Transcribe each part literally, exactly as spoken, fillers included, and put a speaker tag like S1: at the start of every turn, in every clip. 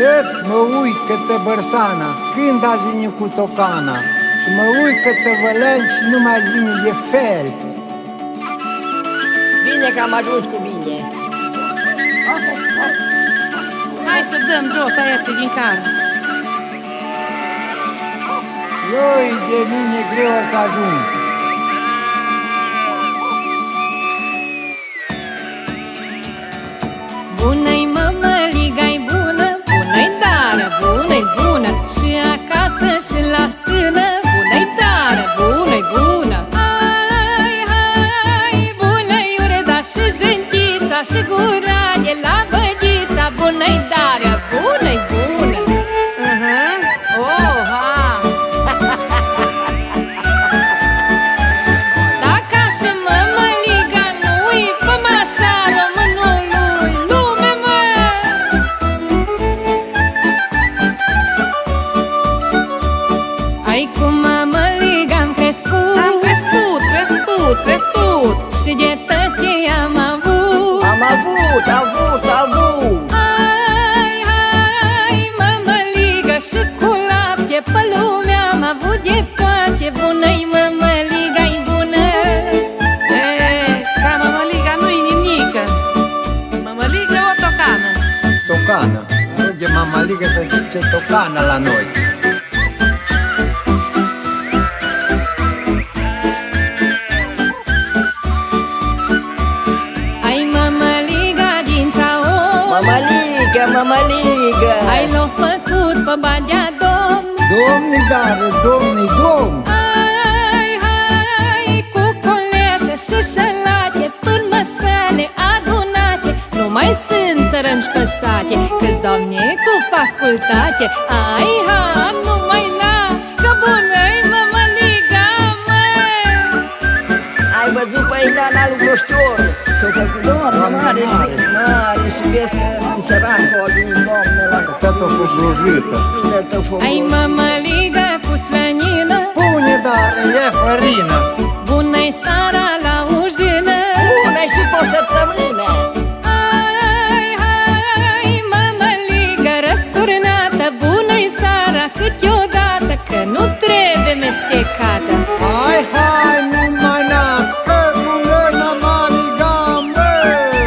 S1: Tot mă uit către Bărsana, când a zine cu tocana, și mă uit către Vălăni și nu mai zine de fel.
S2: Bine că am ajuns cu bine.
S3: Hai să dăm jos, aia este din cară.
S1: Ioi, de mine greu să ajung.
S4: Bună-i mămăliga-i bună, bună-i dară, bună-i bună, și acasă și la stână, bună-i dară, bună-i bună. Hai, hai, bună-i ureda și jentița și gura de la băgița, bună-i dară, bună-i bună.
S3: Uh-huh. Oh, ha!
S4: Dacă și mămăliga nu-i pe masa românului, lume mă! Ai cu mămăliga am crescut,
S3: Am crescut, crescut, crescut.
S4: și de tăte am avut.
S2: Am avut, avut, avut.
S4: Hai, hai, mămăligă și cu lapte pe lume am avut de toate. Bună-i mămăliga-i bună.
S3: E, ca mămăliga nu-i nimică. Mămăligă o tocană.
S1: Tocană, de mamaligă să zice tocană la noi.
S4: Ai mămăliga din ceau,
S2: Mămăligă, mămăligă.
S4: ai l-o făcut pe badea domn.
S1: Domnii dară, domnii domn.
S4: Hai, hai, cu coleșă și șelate, până măsale adunate. Nu mai sunt țărânci pe sate, câți doamne cu facultate. Ai, ha, nu mai la, că bună-i mămăliga, măi.
S2: Ai văzut pe Ileana lui Groștior? S-a făcut doamnă mare și mare și vezi că în țăran cu un doamnă la
S1: Tot-o cu slujită.
S2: bine te făcut.
S4: Ai mămăliga cu slănină,
S1: Pune dară, e fărină.
S4: bună-i sara la ujină.
S2: Bună și pe o săptămână.
S4: Hai, hai, mămăligă răsturnată, bună-i sara câteodată, că nu trebuie mestecată.
S1: Hai, hai, nu mai na, că bună-i mamaligă, măi.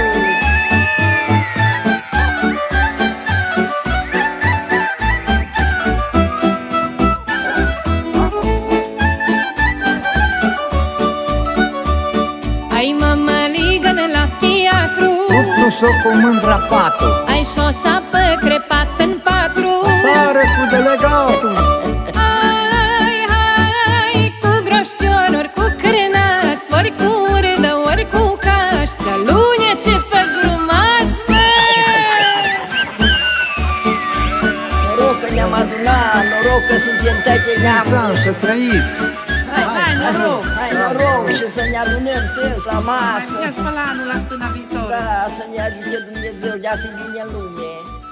S4: Ai mămăligă-n la teatru,
S1: Nu s-o cu mândra patul,
S4: ai și o ceapă crepată-n patru.
S1: sară cu delegatul.
S4: Hai, hai, cu groștiori, cu crânați, ori cu urdă, ori cu caș, să lunece pe grumați, măi!
S2: Noroc că ne-am adunat, noroc că suntem tăte neam.
S1: Mulți să trăiți.
S3: Hai, hai, noroc.
S2: Hai noroc și să ne adunăm tâns la
S3: Mai
S2: masă.
S3: mergi pe la anul la stâna viitoră.
S2: Da, să ne adice Dumnezeu, de a să bine în lume.